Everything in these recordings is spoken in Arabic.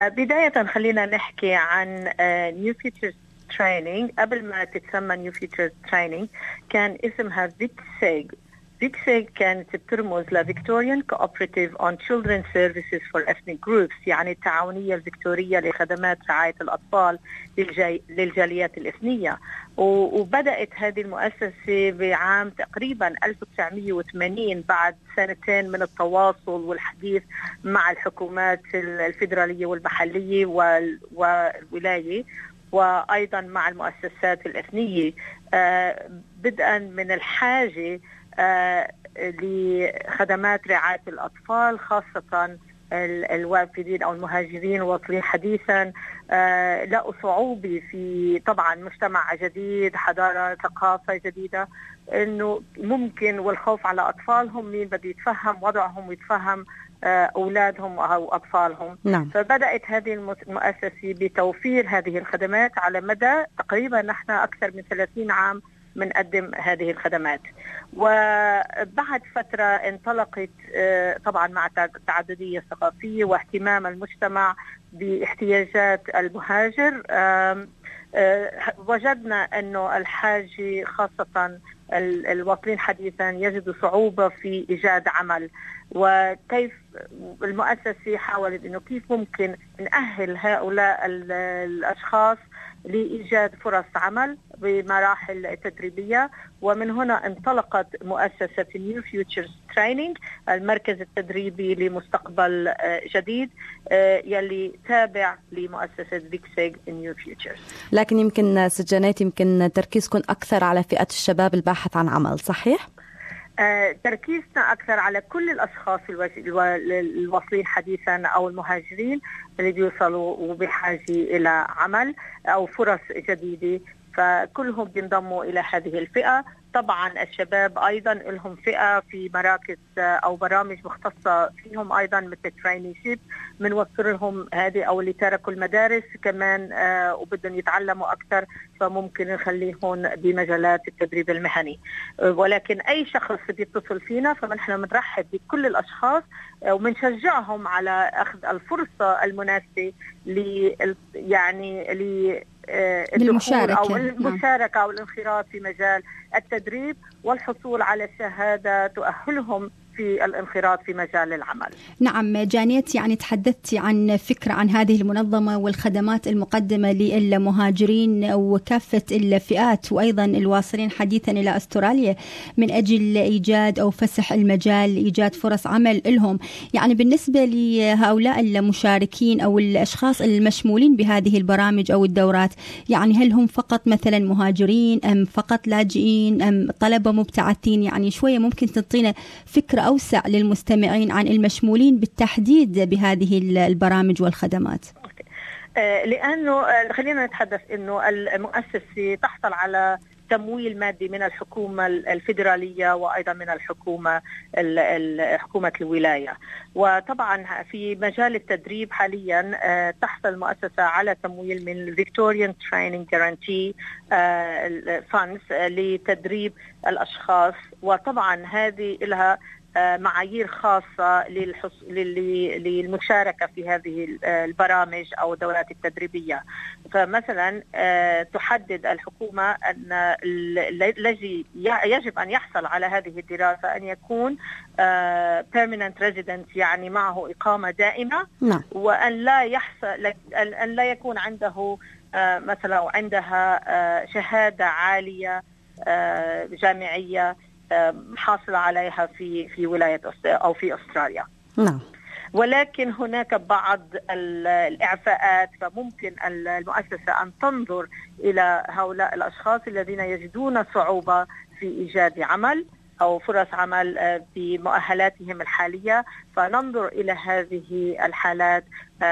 بداية خلينا نحكي عن New Futures Training. قبل ما تتسمى New Futures Training كان اسمها VICSEG. VICSEG كانت بترمز ل Victorian Cooperative on Children's Services for Ethnic Groups، يعني التعاونية الفيكتورية لخدمات رعاية الأطفال للجاليات الإثنية. وبدأت هذه المؤسسة بعام تقريبا 1980 بعد سنتين من التواصل والحديث مع الحكومات الفيدرالية والمحلية والولاية، وأيضا مع المؤسسات الإثنية، بدءا من الحاجة لخدمات رعاية الأطفال، خاصة الوافدين أو المهاجرين الواصلين حديثا. لقوا صعوبة في طبعا مجتمع جديد، حضارة، ثقافة جديدة، إنه ممكن، والخوف على أطفالهم، مين بده يتفهم وضعهم ويتفهم أولادهم أو أطفالهم. نعم. فبدأت هذه المؤسسة بتوفير هذه الخدمات على مدى تقريبا نحن أكثر من 30 عام بنقدم هذه الخدمات. وبعد فترة انطلقت طبعا مع التعددية الثقافية واهتمام المجتمع باحتياجات المهاجر، وجدنا أنه الحاجة خاصة الواصلين حديثا يجدوا صعوبة في إيجاد عمل، وكيف المؤسسة حاولت أنه كيف ممكن نأهل هؤلاء الأشخاص لإيجاد فرص عمل بمراحل تدريبية. ومن هنا انطلقت مؤسسة New Futures Training، المركز التدريبي لمستقبل جديد يلي تابع لمؤسسة VICSEG New Futures. لكن يمكن سجنات يمكن تركيزكم أكثر على فئة الشباب الباحث عن عمل، صحيح؟ تركيزنا أكثر على كل الأشخاص الواصلين حديثا أو المهاجرين اللي بيوصلوا وبحاجة إلى عمل أو فرص جديدة، فكلهم بينضموا إلى هذه الفئة. طبعا الشباب أيضا لهم فئة في مراكز أو برامج مختصة فيهم أيضا مثل ترينيشيب، بنوفر لهم هذه، أو اللي تركوا المدارس كمان وبدهم يتعلموا أكثر، فممكن نخليهم بمجالات التدريب المهني. ولكن أي شخص بيتصل فينا فنحن بنرحب بكل الأشخاص وبنشجعهم على أخذ الفرصة المناسبة للمشاركة أو المشاركة أو الانخراط في مجال التدريب والحصول على شهادة تؤهلهم في الانخراط في مجال العمل. نعم جانيت، يعني تحدثت عن فكرة عن هذه المنظمة والخدمات المقدمة للمهاجرين وكافة الفئات وأيضا الواصلين حديثا إلى أستراليا من أجل إيجاد أو فسح المجال لإيجاد فرص عمل لهم. يعني بالنسبة لهؤلاء المشاركين أو الأشخاص المشمولين بهذه البرامج أو الدورات، يعني هل هم فقط مثلا مهاجرين أم فقط لاجئين أم طلبة مبتعثين؟ يعني شوية ممكن تعطينا فكرة أوسع للمستمعين عن المشمولين بالتحديد بهذه البرامج والخدمات. لأنه خلينا نتحدث أنه المؤسسة تحصل على تمويل مادي من الحكومة الفيدرالية وأيضا من حكومة الولاية. وطبعا في مجال التدريب حاليا تحصل المؤسسة على تمويل من Victorian Training Guarantee Funds لتدريب الأشخاص، وطبعا هذه لها معايير خاصة للمشاركة في هذه البرامج أو الدورات التدريبية. فمثلا تحدد الحكومة أن الذي يجب أن يحصل على هذه الدراسة أن يكون permanent resident، يعني معه إقامة دائمة، وأن لا يكون عنده مثلا عندها شهادة عالية جامعية حاصلة عليها في ولاية أو في أستراليا. نعم. ولكن هناك بعض الإعفاءات، فممكن المؤسسة أن تنظر إلى هؤلاء الأشخاص الذين يجدون صعوبة في إيجاد عمل أو فرص عمل بمؤهلاتهم الحالية، فننظر إلى هذه الحالات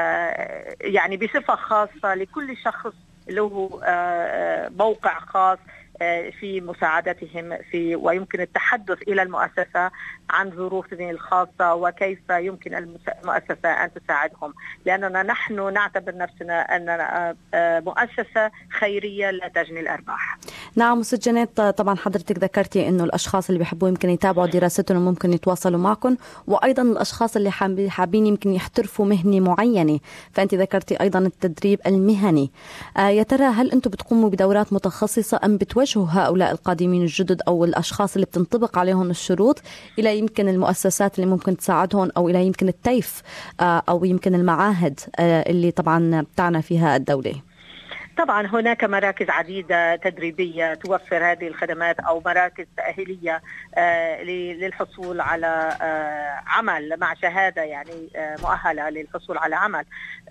يعني بصفة خاصة لكل شخص له موقع خاص في مساعدتهم ويمكن التحدث إلى المؤسسة عن ظروفهم الخاصة وكيف يمكن المؤسسة أن تساعدهم، لأننا نحن نعتبر نفسنا أننا مؤسسة خيرية لا تجني الأرباح. نعم. ست جنات، طبعا حضرتك ذكرتي انه الاشخاص اللي بيحبوا يمكن يتابعوا دراستهم ممكن يتواصلوا معكم، وايضا الاشخاص اللي حابين يمكن يحترفوا مهنة معينة، فانت ذكرتي ايضا التدريب المهني. يا ترى هل انتم بتقوموا بدورات متخصصة ام بتوجهوا هؤلاء القادمين الجدد او الاشخاص اللي بتنطبق عليهم الشروط الى يمكن المؤسسات اللي ممكن تساعدهم، او الى يمكن التيف او يمكن المعاهد اللي طبعا بتعنى فيها الدولة؟ طبعا هناك مراكز عديدة تدريبية توفر هذه الخدمات أو مراكز تأهيلية للحصول على عمل مع شهادة، يعني مؤهلة للحصول على عمل.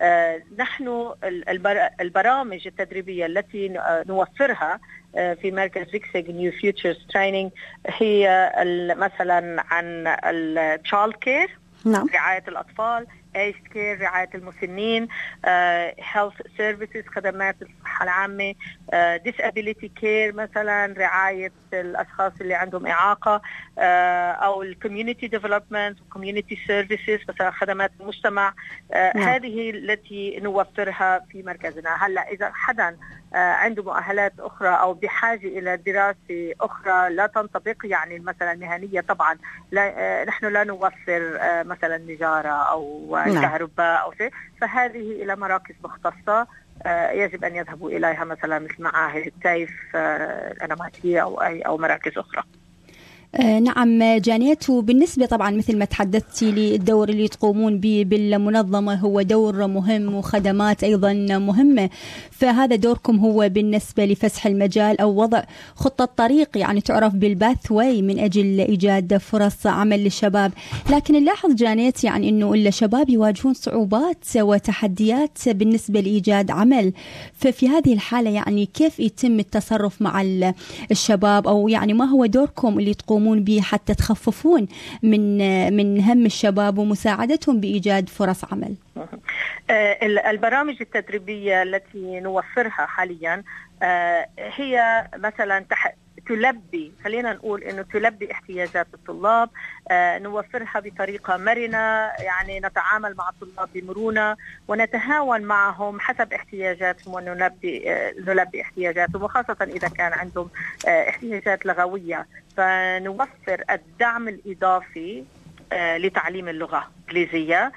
نحن البرامج التدريبية التي نوفرها في مركز فيكسيغ نيو فيوتشرز تريننج هي مثلا عن التشايلد كير، نعم، رعاية الأطفال، aged care رعاية المسنين، health services خدمات الصحة العامة، disability care مثلا رعاية الأشخاص اللي عندهم إعاقة، أو community development community services مثلا خدمات المجتمع. هذه التي نوفرها في مركزنا. هلا إذا حدا عنده مؤهلات أخرى أو بحاجة إلى دراسة أخرى لا تنطبق، يعني مثلا مهنية، طبعا نحن لا نوفر مثلا نجارة أو كهرباء أو شيء، فهذه إلى مراكز مختصة يجب أن يذهبوا إليها، مثلا مثل معاهد التيف الأنماطية أو مراكز أخرى. نعم جانيت، وبالنسبة طبعا مثل ما تحدثتي للدور اللي تقومون به بالمنظمة هو دور مهم وخدمات أيضا مهمة، فهذا دوركم هو بالنسبة لفسح المجال أو وضع خطة طريق يعني تعرف بالباث واي من أجل إيجاد فرص عمل للشباب. لكن نلاحظ جانيت يعني أنه الشباب يواجهون صعوبات وتحديات بالنسبة لإيجاد عمل، ففي هذه الحالة يعني كيف يتم التصرف مع الشباب، أو يعني ما هو دوركم اللي تقومون به حتى تخففون من هم الشباب ومساعدتهم بإيجاد فرص عمل؟ البرامج التدريبية التي نوفرها حاليا هي مثلا تلبي، خلينا نقول انه تلبي احتياجات الطلاب. نوفرها بطريقة مرنة، يعني نتعامل مع الطلاب بمرونة ونتهاون معهم حسب احتياجاتهم ونلبي احتياجاتهم، وخاصة اذا كان عندهم احتياجات لغوية فنوفر الدعم الإضافي لتعليم اللغة الإنجليزية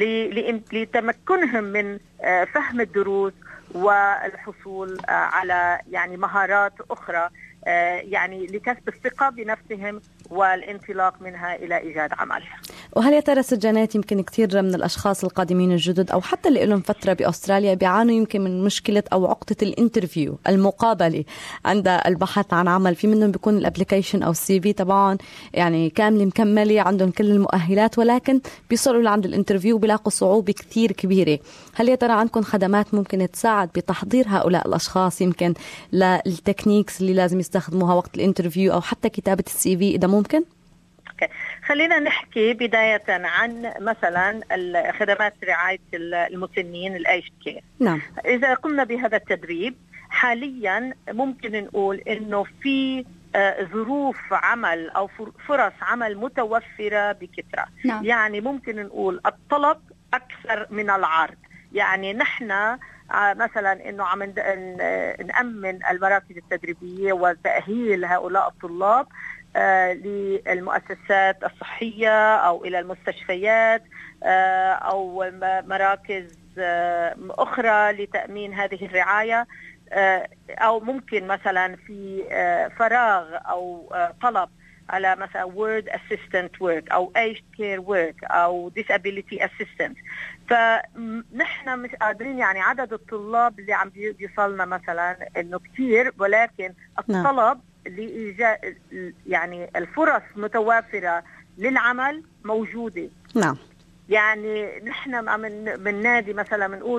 لتمكنهم من فهم الدروس والحصول على يعني مهارات أخرى، يعني لكسب الثقة بنفسهم والانطلاق منها إلى إيجاد عمل. وهل يا ترى سجانات يمكن كثير من الأشخاص القادمين الجدد أو حتى اللي لهم فترة بأستراليا بيعانوا يمكن من مشكلة أو عقدة الانترفيو المقابلة عند البحث عن عمل؟ في منهم بيكون الابليكيشن أو السي في طبعا يعني كاملة مكملة، عندهم كل المؤهلات، ولكن بيصلوا لعند الانترفيو بيلاقوا صعوبة كثير كبيرة. هل يا ترى عندكم خدمات ممكن تساعد بتحضير هؤلاء الأشخاص يمكن للتكنيكس اللي لازم يستخدموها وقت الانترفيو أو حتى كتابة السي في إذا ممكن؟ خلينا نحكي بداية عن مثلا خدمات رعاية المسنين الأيش كير. نعم. إذا قمنا بهذا التدريب حاليا ممكن نقول إنه في ظروف عمل أو فرص عمل متوفرة بكثرة. نعم. يعني ممكن نقول الطلب أكثر من العرض. يعني نحن مثلا إنه عم نأمن المراكز التدريبية وتأهيل هؤلاء الطلاب للمؤسسات الصحية أو إلى المستشفيات أو مراكز أخرى لتأمين هذه الرعاية، أو ممكن مثلا في فراغ أو طلب على مثلا word assistant work أو aged care work أو disability assistant. فنحن مش قادرين، يعني عدد الطلاب اللي عم بيوصلنا مثلا إنه كتير، ولكن الطلب لإيجاد يعني الفرص متوافرة للعمل موجودة. نعم. يعني نحن من نادي مثلا بنقول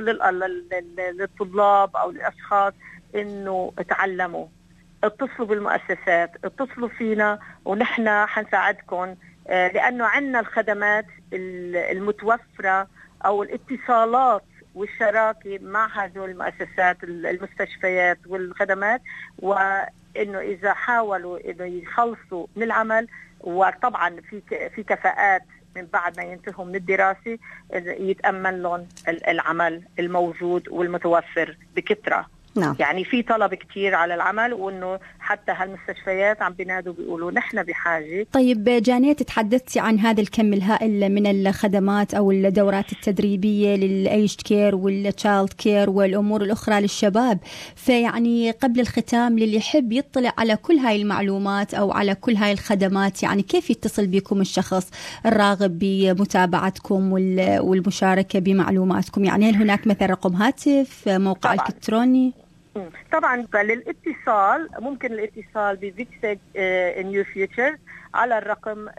للطلاب أو للأشخاص إنه تعلموا، اتصلوا بالمؤسسات، اتصلوا فينا ونحن حنساعدكم، لأنه عندنا الخدمات المتوفرة أو الاتصالات والشراكة مع هذول المؤسسات المستشفيات والخدمات، وإنه إذا حاولوا إنه يخلصوا من العمل، وطبعا في كفاءات من بعد ما ينتهوا من الدراسة يتأمن لهم العمل الموجود والمتوفر بكثرة. نعم. يعني في طلب كتير على العمل، وإنه حتى هالمستشفيات عم بينادوا بيقولوا نحن بحاجة. طيب جانيت، تحدثتي عن هذا الكم الهائل من الخدمات أو الدورات التدريبية للأيجد كير والتشايلد كير والأمور الأخرى للشباب، فيعني قبل الختام للي يحب يطلع على كل هاي المعلومات أو على كل هاي الخدمات، يعني كيف يتصل بكم الشخص الراغب بمتابعتكم والمشاركة بمعلوماتكم؟ يعني هل هناك مثلا رقم هاتف، موقع الكتروني؟ طبعا للاتصال ممكن الاتصال بفيكسج نيو فيوتشر على الرقم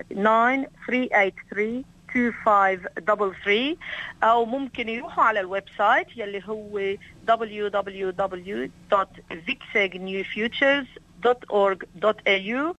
93832533 أو ممكن يروحوا على الويب سايت يلي هو www.vigsegnewfutures.org.au